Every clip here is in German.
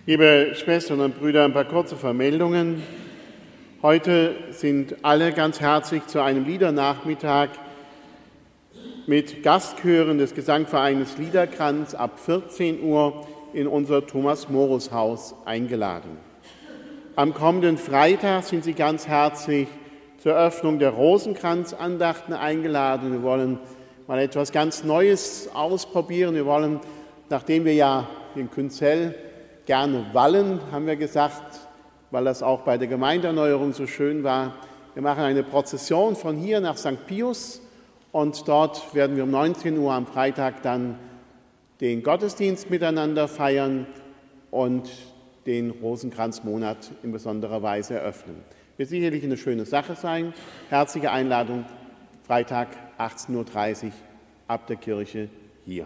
Liebe Schwestern und Brüder, ein paar kurze Vermeldungen. Heute sind alle ganz herzlich zu einem Liedernachmittag mit Gastchören des Gesangvereines Liederkranz ab 14 Uhr in unser Thomas-Morus-Haus eingeladen. Am kommenden Freitag sind Sie ganz herzlich zur Eröffnung der Rosenkranzandachten eingeladen. Wir wollen mal etwas ganz Neues ausprobieren. Wir wollen, nachdem wir ja in Künzell gerne wallen, haben wir gesagt, weil das auch bei der Gemeindeerneuerung so schön war, wir machen eine Prozession von hier nach St. Pius und dort werden wir um 19 Uhr am Freitag dann den Gottesdienst miteinander feiern und den Rosenkranzmonat in besonderer Weise eröffnen. Wird sicherlich eine schöne Sache sein. Herzliche Einladung, Freitag 18.30 Uhr ab der Kirche hier.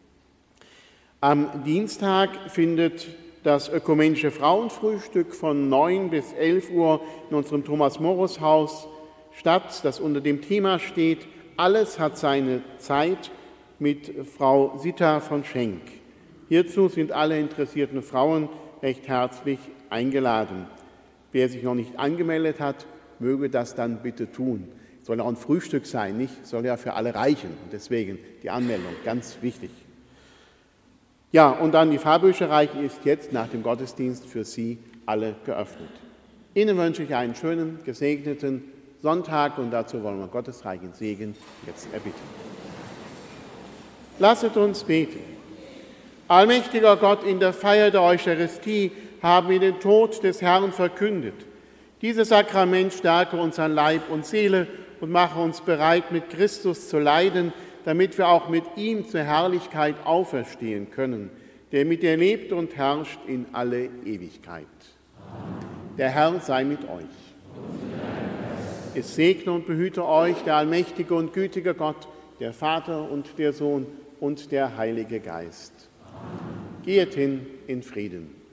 Am Dienstag findet das ökumenische Frauenfrühstück von 9 bis 11 Uhr in unserem Thomas-Morus-Haus statt, das unter dem Thema steht, alles hat seine Zeit, mit Frau Sita von Schenk. Hierzu sind alle interessierten Frauen recht herzlich eingeladen. Wer sich noch nicht angemeldet hat, möge das dann bitte tun. Es soll auch ein Frühstück sein, nicht? Es soll ja für alle reichen. Deswegen die Anmeldung, ganz wichtig. Ja, und dann die Pfarrbücherei ist jetzt nach dem Gottesdienst für Sie alle geöffnet. Ihnen wünsche ich einen schönen, gesegneten Sonntag und dazu wollen wir Gottes reichen Segen jetzt erbitten. Lasset uns beten. Allmächtiger Gott, in der Feier der Eucharistie haben wir den Tod des Herrn verkündet. Dieses Sakrament stärke uns an Leib und Seele und mache uns bereit, mit Christus zu leiden, damit wir auch mit ihm zur Herrlichkeit auferstehen können, der mit dir lebt und herrscht in alle Ewigkeit. Amen. Der Herr sei mit euch. Es segne und behüte euch der allmächtige und gütige Gott, der Vater und der Sohn und der Heilige Geist. Amen. Geht hin in Frieden.